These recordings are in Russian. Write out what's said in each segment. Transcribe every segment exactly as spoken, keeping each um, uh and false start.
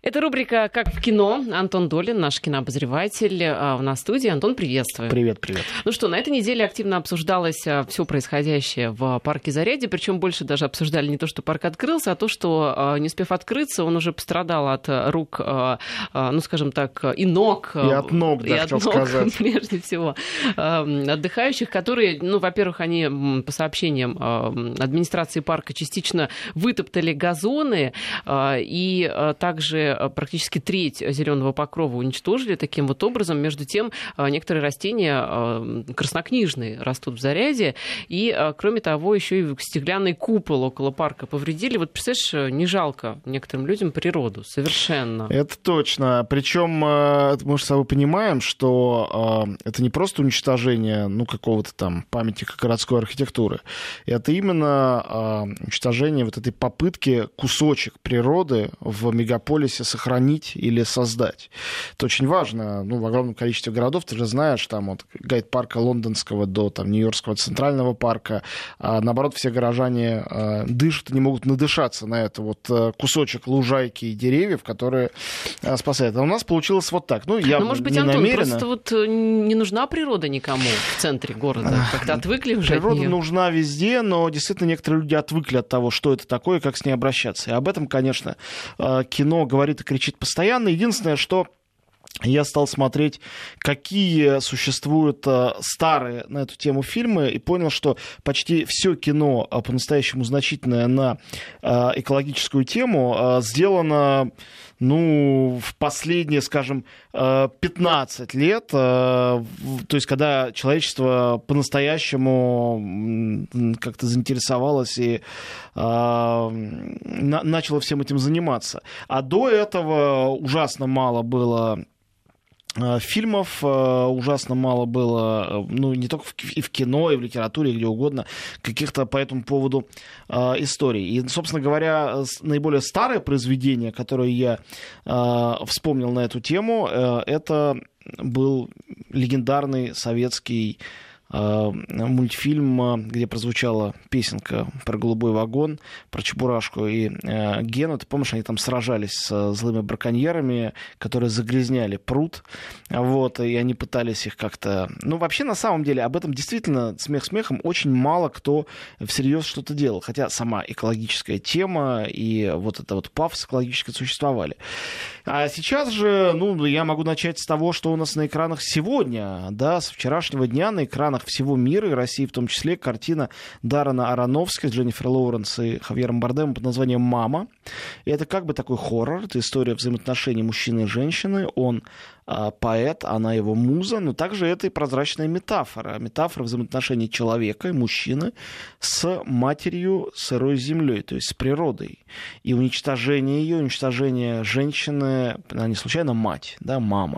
Это рубрика «Как в кино». Антон Долин, наш кинообозреватель, у нас в студии. Антон, приветствую. Привет, привет. Ну что, на этой неделе активно обсуждалось все происходящее в парке Зарядье, причем больше даже обсуждали не то, что парк открылся, а то, что, не успев открыться, он уже пострадал от рук, ну, скажем так, и ног. И от ног, да, и хотел от ног, сказать. Прежде всего, отдыхающих, которые, ну, во-первых, они, по сообщениям администрации парка, частично вытоптали газоны, и также практически треть зеленого покрова уничтожили таким вот образом. Между тем, некоторые растения краснокнижные растут в Зарядье. И, кроме того, еще и стеклянный купол около парка повредили. Вот, представляешь, не жалко некоторым людям природу. Совершенно. Это точно. Причем мы же с собой понимаем, что это не просто уничтожение, ну, какого-то там памятника городской архитектуры. Это именно уничтожение вот этой попытки кусочек природы в мегаполисе сохранить или создать. Это очень важно. Ну, в огромном количестве городов, ты же знаешь, там от гайд-парка лондонского до там, Нью-Йоркского центрального парка, а, наоборот, все горожане а, дышат и не могут надышаться на это вот а, кусочек лужайки и деревьев, которые а, спасают. А у нас получилось вот так. Ну, я ну, может быть, не Антон, намеренно... просто вот не нужна природа никому в центре города. Как-то отвыкли уже Природа от нее. нужна везде, но действительно некоторые люди отвыкли от того, что это такое и как с ней обращаться. И об этом, конечно, кино говорит и кричит постоянно. Единственное, что я стал смотреть, какие существуют старые на эту тему фильмы, и понял, что почти все кино, по-настоящему значительное на экологическую тему, сделано, ну, в последние, скажем, пятнадцать лет, то есть когда человечество по-настоящему как-то заинтересовалось и начало всем этим заниматься. А до этого ужасно мало было фильмов, ужасно мало было, ну, не только и в кино, и в литературе, и где угодно, каких-то по этому поводу э, историй. И, собственно говоря, наиболее старое произведение, которое я э, вспомнил на эту тему, э, это был легендарный советский мультфильм, где прозвучала песенка про голубой вагон, про Чебурашку и э, Гену. Ты помнишь, они там сражались с злыми браконьерами, которые загрязняли пруд, вот, и они пытались их как-то... Ну, вообще, на самом деле, об этом действительно, смех смехом, очень мало кто всерьез что-то делал, хотя сама экологическая тема и вот это вот пафос экологически существовали. А сейчас же, ну, я могу начать с того, что у нас на экранах сегодня, да, с вчерашнего дня на экранах всего мира, и России в том числе, картина Даррена Аронофски с Дженнифер Лоуренс и Хавьером Бардемом под названием «Мама». И это как бы такой хоррор, это история взаимоотношений мужчины и женщины. Он а, поэт, она его муза, но также это и прозрачная метафора. Метафора взаимоотношений человека и мужчины с матерью сырой землей, то есть с природой. И уничтожение ее, уничтожение женщины, она не случайно мать, да, мама,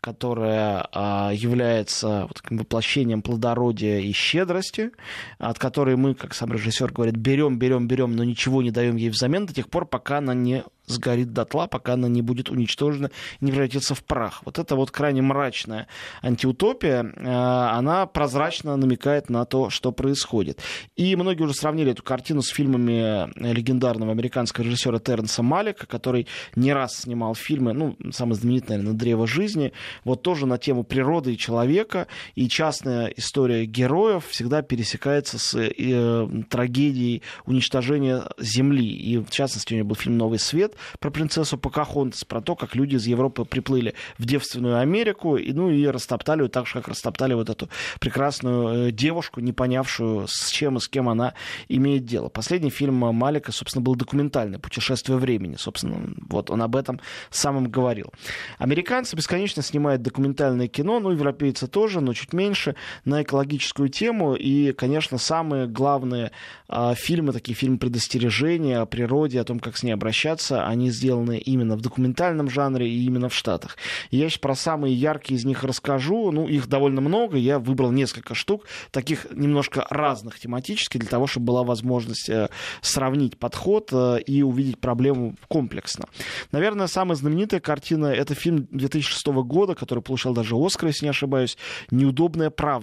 которая а, является вот таким воплощением плодородия и щедрости, от которой мы, как сам режиссер говорит, берем, берем, берем, но ничего не даем ей взамен до тех пор, пока она не сгорит дотла, пока она не будет уничтожена и не превратится в прах. Вот эта вот крайне мрачная антиутопия, она прозрачно намекает на то, что происходит. И многие уже сравнили эту картину с фильмами легендарного американского режиссера Терренса Малика, который не раз снимал фильмы, ну, самый знаменитый, наверное, «Древо жизни», вот тоже на тему природы и человека, и частная история героев всегда пересекается с э, трагедией уничтожения Земли. И, в частности, у него был фильм «Новый свет», про принцессу Покахонтас, про то, как люди из Европы приплыли в девственную Америку, и, ну, и растоптали ее так же, как растоптали вот эту прекрасную девушку, не понявшую, с чем и с кем она имеет дело. Последний фильм Малика, собственно, был документальный «Путешествие времени». Собственно, вот он об этом самым говорил. Американцы бесконечно снимают документальное кино, ну, европейцы тоже, но чуть меньше, на экологическую тему. И, конечно, самые главные а, фильмы, такие фильмы предостережения о природе, о том, как с ней обращаться, они сделаны именно в документальном жанре и именно в Штатах. И я сейчас про самые яркие из них расскажу. Ну, их довольно много. Я выбрал несколько штук, таких немножко разных тематически, для того, чтобы была возможность э, сравнить подход э, и увидеть проблему комплексно. Наверное, самая знаменитая картина — это фильм две тысячи шестого года, который получил даже «Оскар», если не ошибаюсь, «Неудобная правда».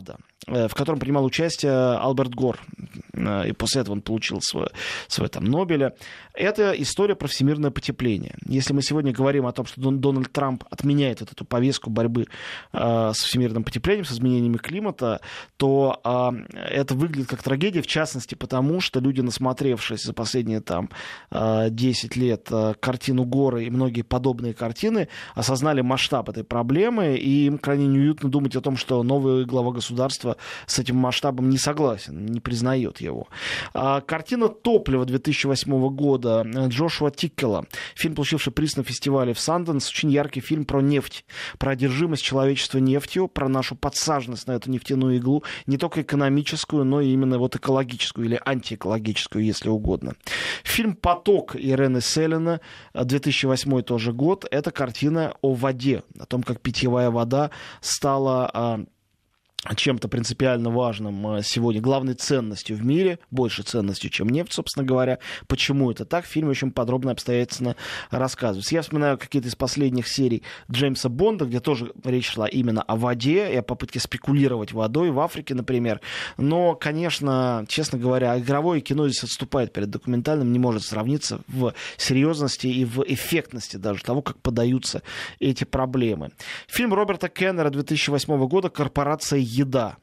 в котором принимал участие Альберт Гор. И после этого он получил свой, свой там Нобеля. Это история про всемирное потепление. Если мы сегодня говорим о том, что Дональд Трамп отменяет вот эту повестку борьбы э, с всемирным потеплением, с изменениями климата, то э, это выглядит как трагедия, в частности, потому что люди, насмотревшись за последние там, э, десять лет э, картину Гора и многие подобные картины, осознали масштаб этой проблемы, и им крайне неуютно думать о том, что новый глава государства с этим масштабом не согласен, не признает его. А, картина «Топливо» две тысячи восьмого года Джошуа Тиккела. Фильм, получивший приз на фестивале в Санденс. Очень яркий фильм про нефть, про одержимость человечества нефтью, про нашу подсаженность на эту нефтяную иглу, не только экономическую, но и именно вот экологическую или антиэкологическую, если угодно. Фильм «Поток» Ирены Селина, две тысячи восьмой тоже год. Это картина о воде, о том, как питьевая вода стала чем-то принципиально важным сегодня, главной ценностью в мире, больше ценностью, чем нефть, собственно говоря. Почему это так? В фильме очень подробно, обстоятельно рассказывается. Я вспоминаю какие-то из последних серий Джеймса Бонда, где тоже речь шла именно о воде и о попытке спекулировать водой в Африке, например. Но, конечно, честно говоря, игровое кино здесь отступает перед документальным, не может сравниться в серьезности и в эффектности даже того, как подаются эти проблемы. Фильм Роберта Кеннера две тысячи восьмого года «Корпорация еда».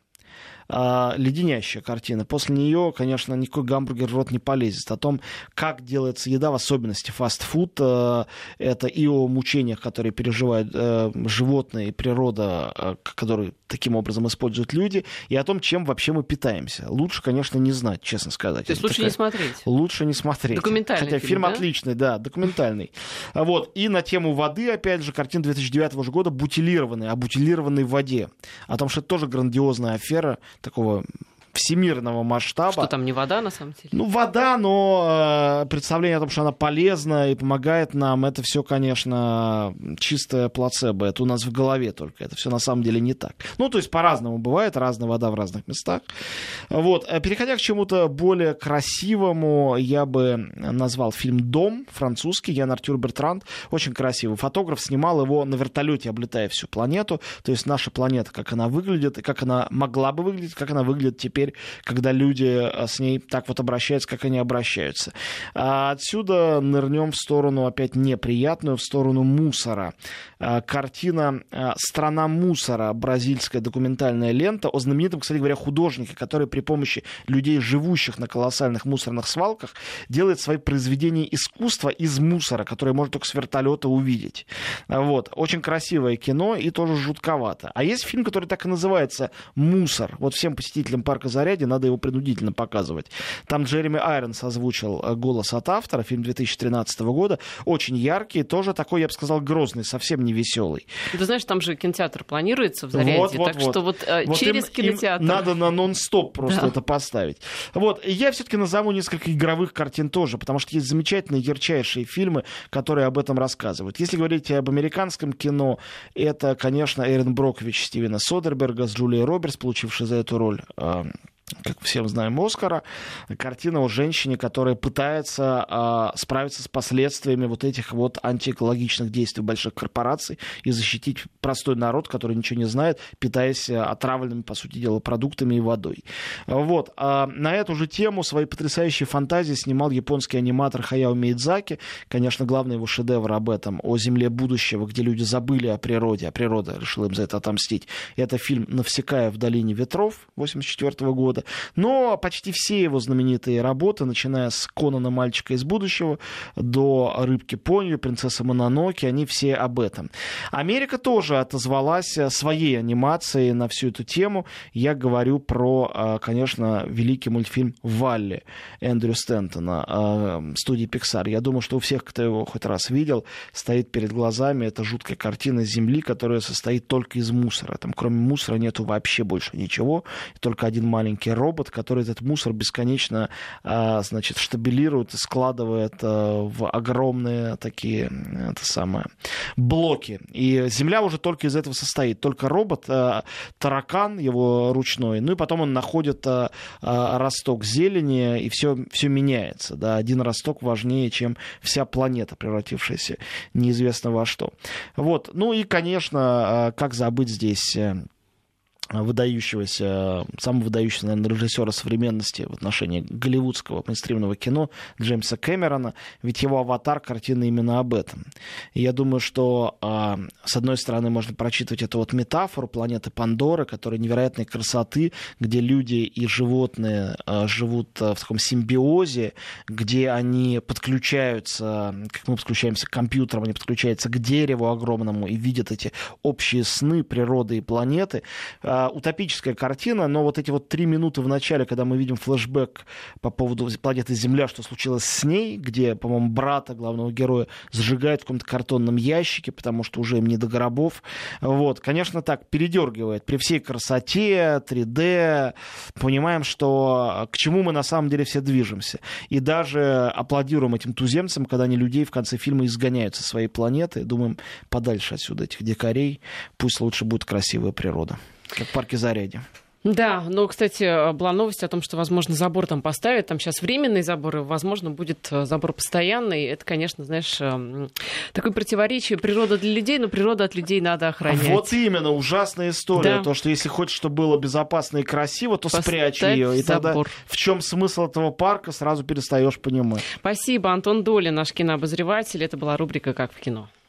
Леденящая картина. После нее, конечно, никакой гамбургер в рот не полезет. О том, как делается еда, в особенности фастфуд. Это и о мучениях, которые переживают животные и природа, которые таким образом используют люди, и о том, чем вообще мы питаемся. Лучше, конечно, не знать, честно сказать. То есть лучше такая... не смотреть? Лучше не смотреть. Документальный Хотя фильм, фильм да? отличный, да, документальный. Вот. И на тему воды, опять же, картина две тысячи девятого года «Бутилированный», о бутилированной воде. О том, что это тоже грандиозная афера такого всемирного масштаба. Что там не вода, на самом деле? Ну, вода, но э, представление о том, что она полезна и помогает нам, это все, конечно, чистое плацебо. Это у нас в голове только. Это все на самом деле не так. Ну, то есть по-разному бывает, разная вода в разных местах. Вот. Переходя к чему-то более красивому, я бы назвал фильм «Дом», французский, Ян Артюр Бертранд. Очень красивый фотограф, снимал его на вертолете, облетая всю планету. То есть наша планета, как она выглядит, и как она могла бы выглядеть, как она выглядит теперь, когда люди с ней так вот обращаются, как они обращаются. А отсюда нырнем в сторону опять неприятную, в сторону мусора. А картина «Страна мусора», бразильская документальная лента о знаменитом, кстати говоря, художнике, который при помощи людей, живущих на колоссальных мусорных свалках, делает свои произведения искусства из мусора, которые можно только с вертолета увидеть. Вот. Очень красивое кино и тоже жутковато. А есть фильм, который так и называется «Мусор». Вот всем посетителям парка «Зарядье» надо его принудительно показывать. Там Джереми Айронс озвучил голос от автора, фильм две тысячи тринадцатого года. Очень яркий, тоже такой, я бы сказал, грозный, совсем не веселый. Ты знаешь, там же кинотеатр планируется в «Зарядье», вот, вот, так вот. Что вот, вот через им, кинотеатр... Им надо на нон-стоп просто да. это поставить. Вот. И я все-таки назову несколько игровых картин тоже, потому что есть замечательные, ярчайшие фильмы, которые об этом рассказывают. Если говорить об американском кино, это, конечно, Эрин Брокович Стивена Содерберга с Джулией Робертс, получившей за эту роль, как всем знаем, Оскара. Картина о женщине, которая пытается э, справиться с последствиями вот этих вот антиэкологичных действий больших корпораций и защитить простой народ, который ничего не знает, питаясь отравленными, по сути дела, продуктами и водой. Вот. А на эту же тему свои потрясающие фантазии снимал японский аниматор Хаяо Миядзаки. Конечно, главный его шедевр об этом, о земле будущего, где люди забыли о природе, а природа решила им за это отомстить. Это фильм «Навсекая в долине ветров» восемьдесят четвёртого года. Но почти все его знаменитые работы, начиная с «Конана. Мальчика из будущего» до «Рыбки Поньо», «Принцесса Мононоке», они все об этом. Америка тоже отозвалась своей анимацией на всю эту тему. Я говорю про, конечно, великий мультфильм «Валли» Эндрю Стэнтона, студии Pixar. Я думаю, что у всех, кто его хоть раз видел, стоит перед глазами эта жуткая картина Земли, которая состоит только из мусора. Там кроме мусора нету вообще больше ничего, только один маленький робот, который этот мусор бесконечно, значит, штабелирует и складывает в огромные такие, это самое, блоки. И Земля уже только из этого состоит. Только робот, таракан его ручной, ну и потом он находит росток зелени, и все, все меняется. Да? Один росток важнее, чем вся планета, превратившаяся неизвестно во что. Вот. Ну и, конечно, как забыть здесь выдающегося, самого выдающегося, наверное, режиссера современности в отношении голливудского мейнстримного кино Джеймса Кэмерона, ведь его «Аватар» картина именно об этом. И я думаю, что с одной стороны можно прочитывать эту вот метафору планеты Пандоры, которая невероятной красоты, где люди и животные живут в таком симбиозе, где они подключаются, как мы подключаемся к компьютерам, они подключаются к дереву огромному и видят эти общие сны природы и планеты. Утопическая картина, но вот эти вот три минуты в начале, когда мы видим флешбэк по поводу планеты Земля, что случилось с ней, где, по-моему, брата главного героя сжигают в каком-то картонном ящике, потому что уже им не до гробов. Вот, конечно, так передергивает. При всей красоте, три дэ, понимаем, что к чему мы на самом деле все движемся. И даже аплодируем этим туземцам, когда они людей в конце фильма изгоняют со своей планеты. Думаем, подальше отсюда этих дикарей, пусть лучше будет красивая природа. Как в парке Зарядье. Да, но, кстати, была новость о том, что, возможно, забор там поставят. Там сейчас временный забор, и, возможно, будет забор постоянный. Это, конечно, знаешь, такое противоречие. Природа для людей, но природу от людей надо охранять. Вот именно, ужасная история. Да. То, что если хочешь, чтобы было безопасно и красиво, то Поставь спрячь ее. И забор. Тогда в чем смысл этого парка, сразу перестаешь понимать. Спасибо. Антон Долин, наш кинообозреватель. Это была рубрика «Как в кино».